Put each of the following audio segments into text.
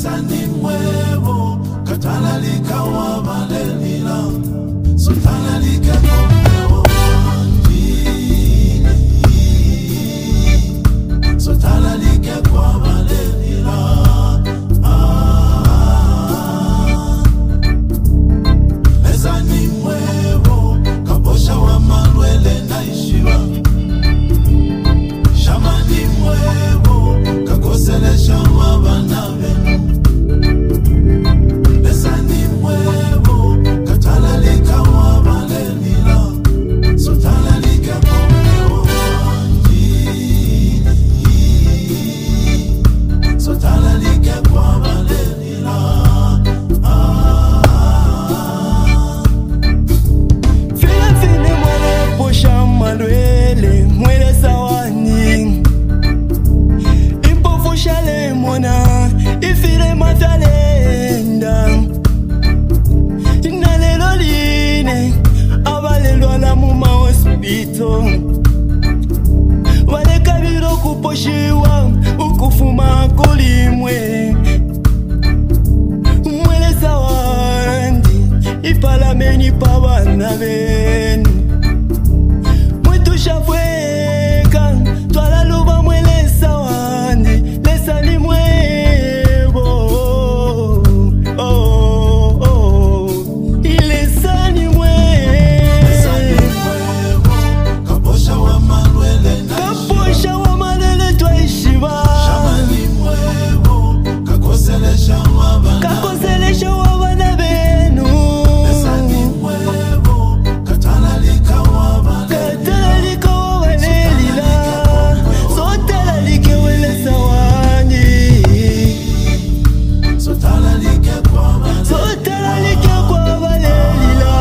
Lesani mwevo katala likawa balelila sultana likakomeo wanji sultana likakwa balelila lesani mwevo kabosha wa malwele naishiwa shamani mwevo kakoselesha wa banavenu lesani mwevo katala likawa balelila sultana likakomeo wanji sultana likakwa balelila Fini mwele posha malwele mwele sawani Impofu shale mwana ifile matalenda Inalelo line abalelo la muma hospito Wale kabiro kuposhiwa ukufuma kolimwe Mwele sawandi ipalameni pabana benu Mwitu shafweka twala luba mwele sawandi lesani mwevo ilesani kabosha wa malwele naishiwa kaposha wa malele twaishiva shamani mwevo kakoselesha wa bana kakoselesha wa bana benu lesani mwevo katala likawa balelila katala likawa balelila sotala likewele sawandi sultana likakwa balelila sotala likekwa balelila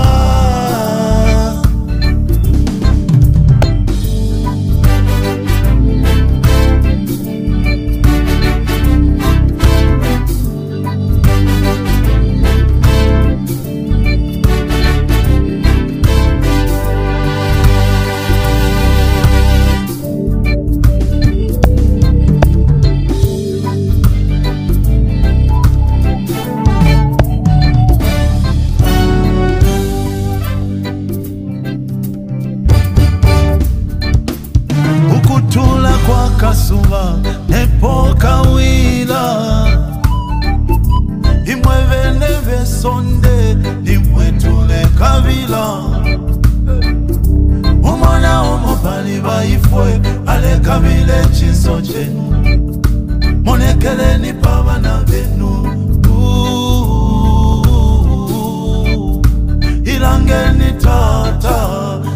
ukutula kwa kasuva nepoka wila imwevene vesonde limwetule kabila umona umopali baifwe ale kabile chiso chenu monekeleni pabana benu ilangeni tata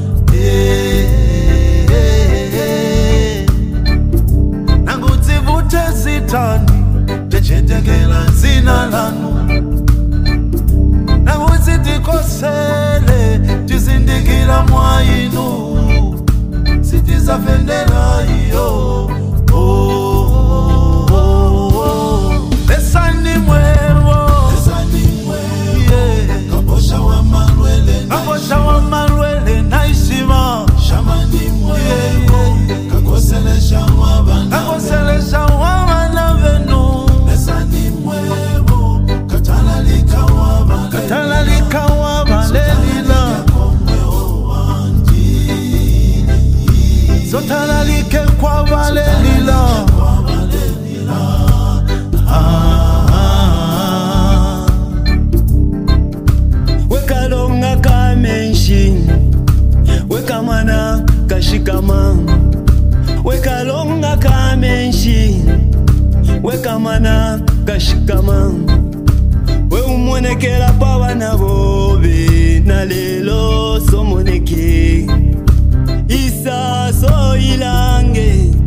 nangudzivute zitani techetekela zina lanu nangudzitikosele tizindikila mwainu sitizafendela iyo lesani mwevo kabosha wa malwele naishiva shamani mwevo kakoselesha wa bana benu lesani mwevo katala likawa balelila sotala likekwa balelila wekalonga kamenshi wekamana kashikama wekalonga kamenshi wekamana kashikama we umonekela pabana bobe na lelo somoneke isa so ilange